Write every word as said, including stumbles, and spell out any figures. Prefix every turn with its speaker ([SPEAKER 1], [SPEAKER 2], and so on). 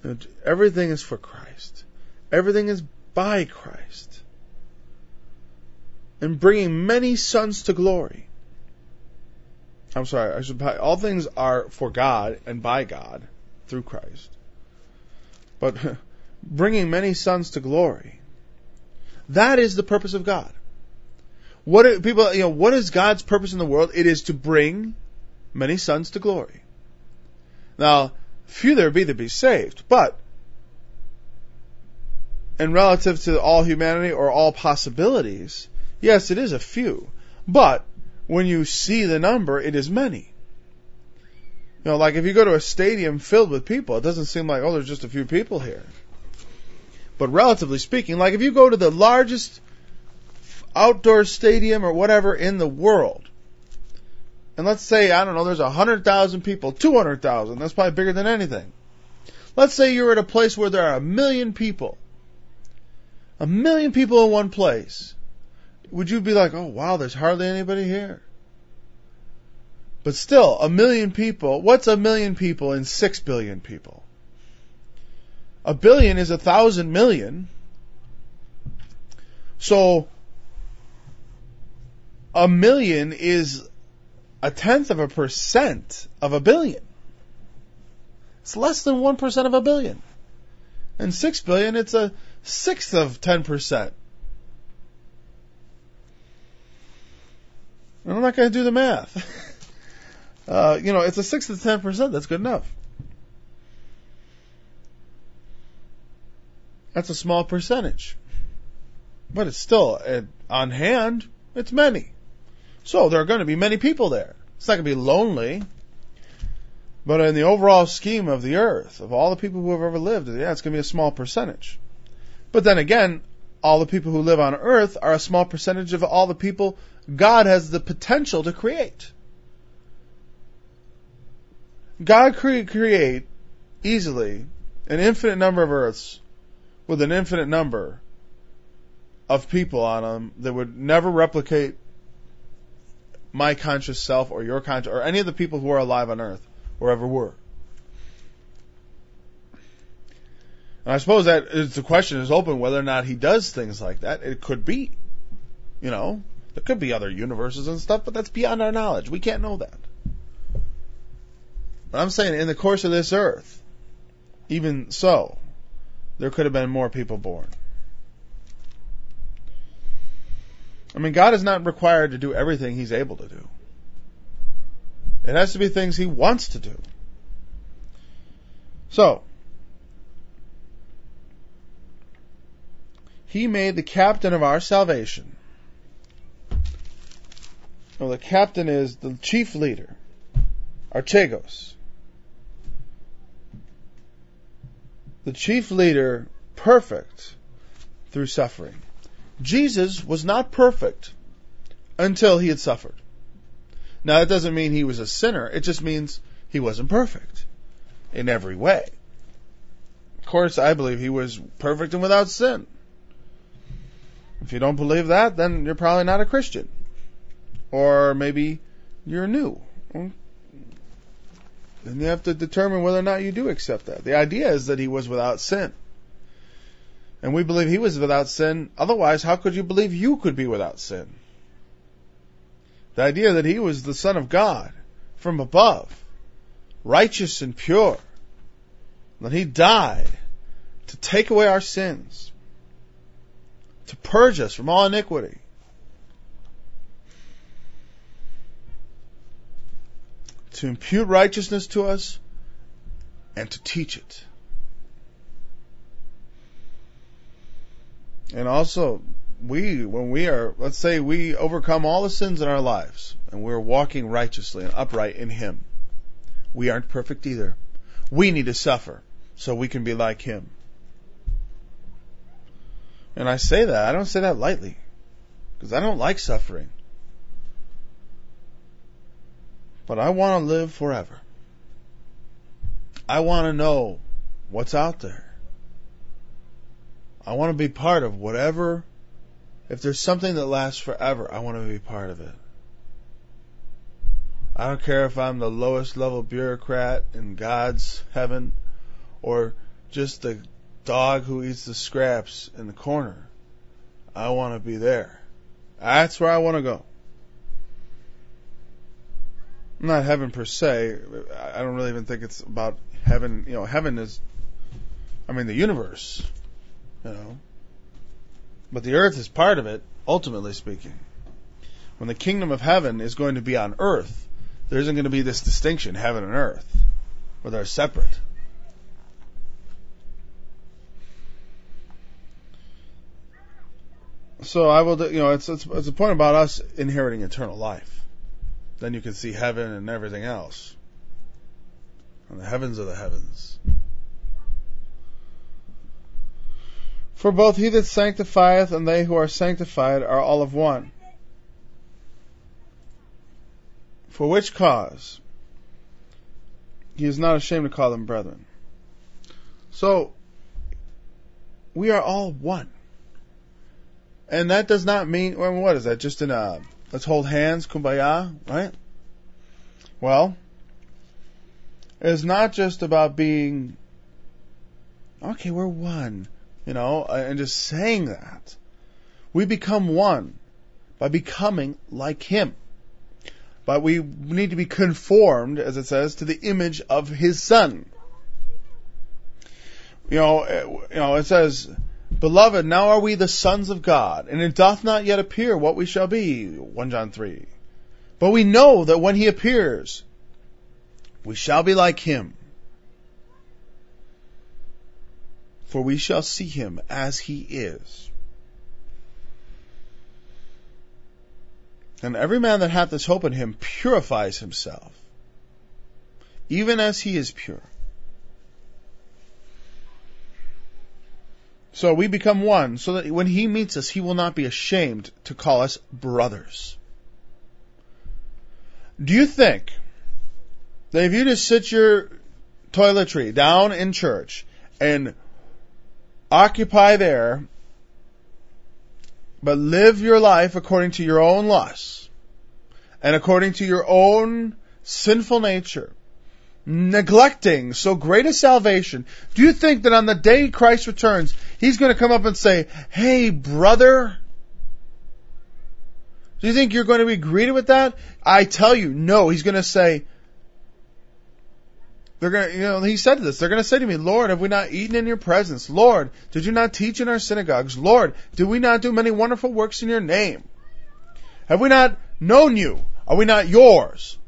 [SPEAKER 1] Everything is for Christ. Everything is by Christ. And bringing many sons to glory. I'm sorry, I should. All things are for God and by God through Christ. But bringing many sons to glory. That is the purpose of God. What are, people, you know, what is God's purpose in the world? It is to bring many sons to glory. Now, few there be that be saved, but in relative to all humanity or all possibilities, yes, it is a few. But when you see the number, it is many. You know, like if you go to a stadium filled with people, it doesn't seem like, oh, there's just a few people here. But relatively speaking, like if you go to the largest outdoor stadium or whatever in the world, and let's say, I don't know, there's one hundred thousand people, two hundred thousand, that's probably bigger than anything. Let's say you're at a place where there are a million people. A million people in one place. Would you be like, oh wow, there's hardly anybody here? But still, a million people, what's a million people in six billion people? A billion is a thousand million. So, a million is a tenth of a percent of a billion. It's less than one percent of a billion. And six billion, it's a sixth of ten percent. I'm not going to do the math. uh, you know, it's a sixth of ten percent. That's good enough. That's a small percentage. But it's still, uh, on hand, it's many. So there are going to be many people there. It's not going to be lonely. But in the overall scheme of the earth, of all the people who have ever lived, yeah, it's going to be a small percentage. But then again, all the people who live on earth are a small percentage of all the people God has the potential to create. God could create easily an infinite number of earths with an infinite number of people on them that would never replicate my conscious self or your conscious, or any of the people who are alive on earth or ever were. And I suppose that is, the question is open whether or not he does things like that. It could be. You know, there could be other universes and stuff, but that's beyond our knowledge. We can't know that. But I'm saying in the course of this earth, even so, there could have been more people born. I mean, God is not required to do everything He's able to do. It has to be things He wants to do. So, He made the captain of our salvation. Well, the captain is the chief leader, Archegos. The chief leader, perfect through suffering. Jesus was not perfect until He had suffered. Now, that doesn't mean He was a sinner. It just means He wasn't perfect in every way. Of course, I believe He was perfect and without sin. If you don't believe that, then you're probably not a Christian. Or maybe you're new. Then you have to determine whether or not you do accept that. The idea is that He was without sin. And we believe He was without sin. Otherwise, how could you believe you could be without sin? The idea that He was the Son of God from above, righteous and pure, that He died to take away our sins, to purge us from all iniquity, to impute righteousness to us, and to teach it. And also, we, when we are, let's say we overcome all the sins in our lives, and we're walking righteously and upright in Him, we aren't perfect either. We need to suffer so we can be like Him. And I say that, I don't say that lightly, because I don't like suffering. But I want to live forever. I want to know what's out there. I want to be part of whatever. If there's something that lasts forever, I want to be part of it. I don't care if I'm the lowest level bureaucrat in God's heaven, or just the dog who eats the scraps in the corner. I want to be there. That's where I want to go. Not heaven per se. I don't really even think it's about heaven. You know, heaven is, I mean, the universe. You know. But the earth is part of it, ultimately speaking. When the kingdom of heaven is going to be on earth, there isn't going to be this distinction, heaven and earth, where they're separate. So I will, you know, it's, it's it's a point about us inheriting eternal life. Then you can see heaven and everything else. And the heavens are the heavens. For both he that sanctifieth and they who are sanctified are all of one. For which cause he is not ashamed to call them brethren. So, we are all one. And that does not mean, well, what is that? Just in a, let's hold hands, kumbaya, right? Well, it's not just about being, okay, we're one, you know, and just saying that. We become one by becoming like Him. But we need to be conformed, as it says, to the image of His Son. You know, you know, it says, Beloved, now are we the sons of God, and it doth not yet appear what we shall be, First John three. But we know that when He appears, we shall be like Him. For we shall see Him as He is. And every man that hath this hope in Him purifies himself, even as He is pure. So we become one, so that when He meets us, He will not be ashamed to call us brothers. Do you think that if you just sit your toiletry down in church and occupy there, but live your life according to your own lusts and according to your own sinful nature, neglecting so great a salvation, do you think that on the day Christ returns, He's going to come up and say, hey, brother? Do you think you're going to be greeted with that? I tell you, no. He's going to say, they're going to, you know, He said this, they're going to say to me, Lord, have we not eaten in your presence? Lord, did you not teach in our synagogues? Lord, did we not do many wonderful works in your name? Have we not known you? Are we not yours?